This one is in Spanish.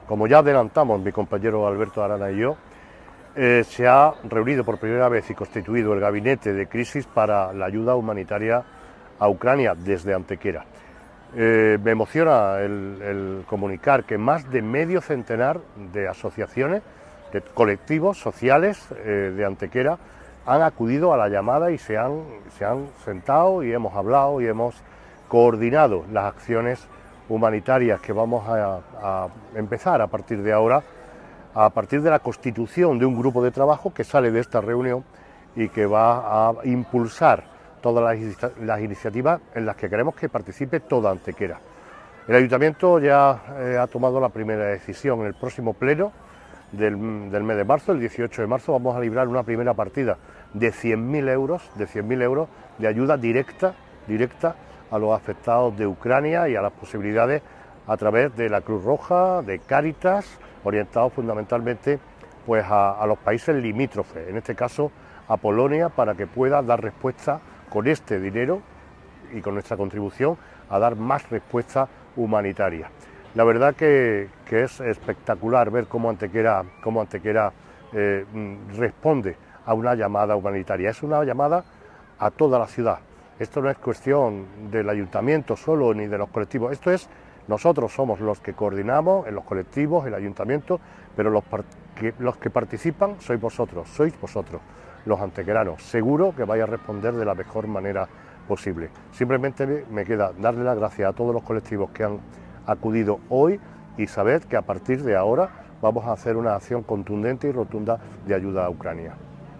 como ya adelantamos mi compañero Alberto Arana y yo, se ha reunido por primera vez y constituido el Gabinete de Crisis para la ayuda humanitaria a Ucrania desde Antequera. Me emociona el comunicar que más de medio centenar de asociaciones, de colectivos sociales de Antequera han acudido a la llamada y se han sentado y hemos hablado y hemos coordinado las acciones humanitarias que vamos a empezar a partir de ahora, a partir de la constitución de un grupo de trabajo que sale de esta reunión y que va a impulsar todas las iniciativas en las que queremos que participe toda Antequera. El Ayuntamiento ya ha tomado la primera decisión. En el próximo pleno del mes de marzo, el 18 de marzo, vamos a librar una primera partida de 100.000 euros de ayuda directa a los afectados de Ucrania y a las posibilidades a través de la Cruz Roja, de Cáritas, orientados fundamentalmente pues a los países limítrofes, en este caso a Polonia, para que pueda dar respuesta con este dinero y con nuestra contribución a dar más respuesta humanitaria. La verdad que es espectacular ver cómo Antequera responde a una llamada humanitaria. Es una llamada a toda la ciudad. Esto no es cuestión del ayuntamiento solo ni de los colectivos. Esto es, nosotros somos los que coordinamos en los colectivos, el ayuntamiento, pero los que participan sois vosotros, los antequeranos. Seguro que vais a responder de la mejor manera posible. Simplemente me queda darle las gracias a todos los colectivos que han acudido hoy y saber que a partir de ahora vamos a hacer una acción contundente y rotunda de ayuda a Ucrania.